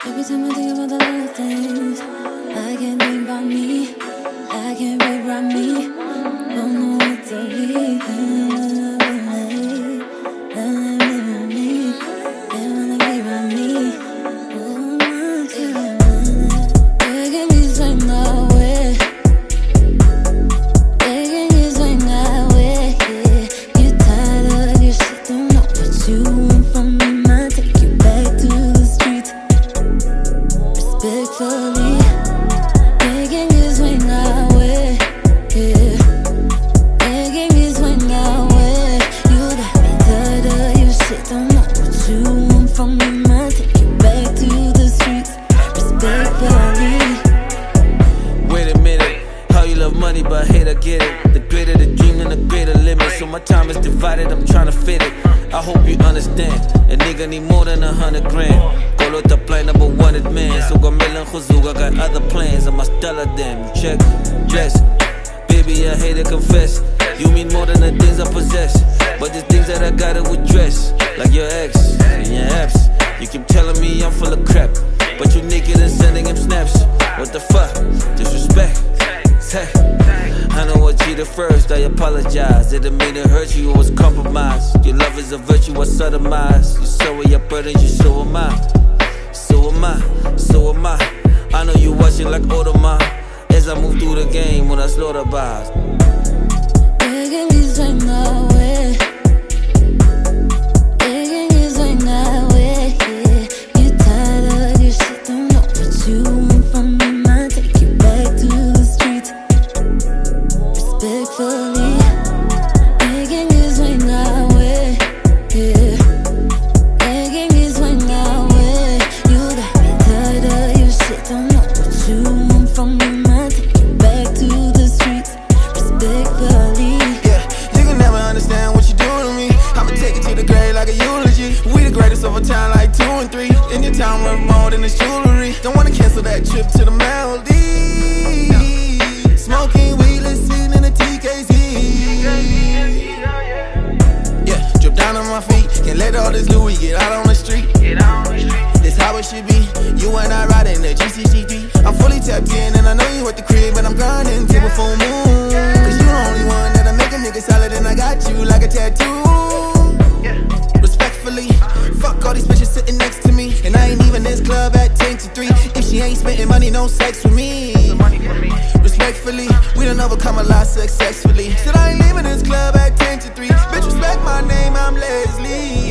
Every time I think about the little things, I can't think about me. I can't rewrite me. Don't know what to be. Money, but hate I get it. The greater the dream, then the greater limit. So my time is divided, I'm trying to fit it. I hope you understand. A nigga need more than 100 grand. Call the play number one at man. So got million khuzug, I got other plans. I'm a stellar them. Check, dress. Baby, I hate to confess. You mean more than the things I possess. But the things that I gotta address, like your ex and your apps. You keep telling me I'm full of crap, but you naked and sending him snaps. What the fuck? Disrespect. I know I cheated first, I apologize. Didn't mean to hurt you, it was compromise. Your love is a virtue, I sodomize. You so are your burdens, you so am I. So am I, so am I. I know you watching like Audemars as I move through the game when I slaughter bars. We the greatest over time, like 2 and 3. In your town, worth more than this jewelry. Don't wanna cancel that trip to the Maldives. Smoking weed, listening to TKZ. Yeah, drip down on my feet. Can't let all this Louis get out on the street. This how it should be. You and I riding the GCGD. I'm fully tapped in and I know you at the crib, but I'm grinding till the full moon. Cause you the only one that'll make a nigga solid, and I got you like a tattoo. Fuck all these bitches sitting next to me, and I ain't even this club at 10 to 3. If she ain't spending money, no sex with me. Respectfully, we done overcome a lot successfully. Said I ain't leaving this club at 10 to 3. Bitch, respect my name, I'm Leslie.